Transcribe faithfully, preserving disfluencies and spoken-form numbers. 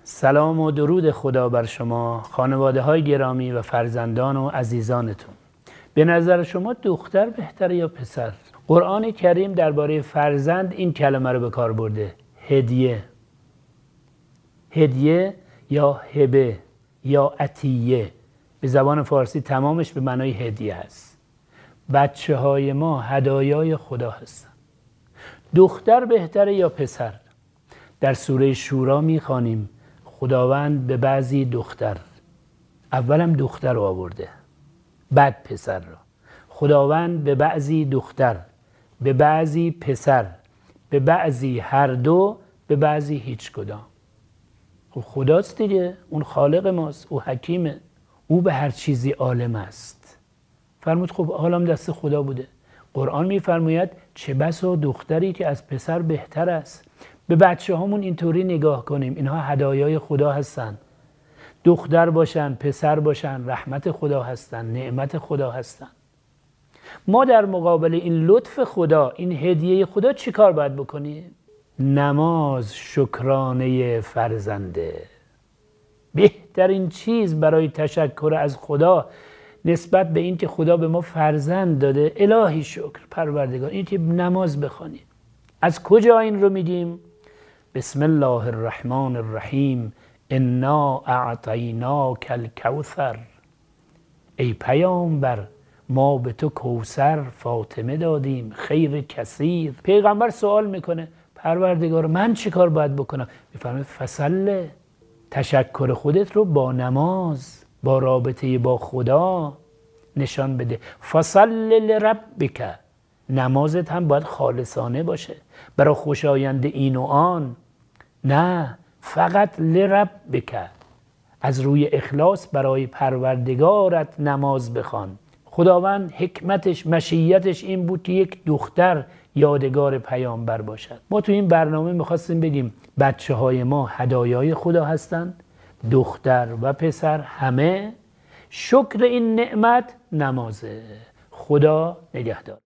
سلام و درود خدا بر شما خانواده های گرامی و فرزندان و عزیزانتون. به نظر شما دختر بهتره یا پسر؟ قرآن کریم درباره فرزند این کلمه رو به کار برده: هدیه. هدیه یا هبه یا عطیه، به زبان فارسی تمامش به معنای هدیه است. بچه های ما هدایای خدا هستن. دختر بهتره یا پسر؟ در سوره شورا میخوانیم خداوند به بعضی دختر، اولم دختر رو آورده بعد پسر رو. خداوند به بعضی دختر، به بعضی پسر، به بعضی هر دو، به بعضی هیچ کدام. خب خداست دیگه، اون خالق ماست، او حکیمه، او به هر چیزی عالم است. فرمود خب عالم دست خدا بوده. قرآن میفرماید چه بسا دختری که از پسر بهتر است. به بچه هامون اینطوری نگاه کنیم، اینها هدایای خدا هستن. دختر باشن، پسر باشن، رحمت خدا هستن، نعمت خدا هستن. ما در مقابل این لطف خدا، این هدیه خدا چی کار باید بکنیم؟ نماز شکرانه فرزنده. بهترین چیز برای تشکر از خدا نسبت به این که خدا به ما فرزند داده، الهی شکر پروردگار، این که نماز بخوانیم. از کجا این رو میگیم؟ بسم الله الرحمن الرحیم، انا اعطیناک الکوثر. ای پیامبر ما به تو کوثر فاطمه دادیم، خیر کثیر. پیغمبر سوال میکنه پروردگار من چی کار باید بکنم؟ میفرمه فصله، تشکر خودت رو با نماز، با رابطه با خدا نشان بده. فصل لربک، نمازت هم باید خالصانه باشه برای خوشایند این و آن، نه فقط لربک، از روی اخلاص برای پروردگارت نماز بخوان. خداوند حکمتش، مشیتش این بود که یک دختر یادگار پیامبر باشد. ما تو این برنامه میخواستیم بگیم بچه های ما هدایای خدا هستند، دختر و پسر همه. شکر این نعمت نمازه. خدا نگهدار.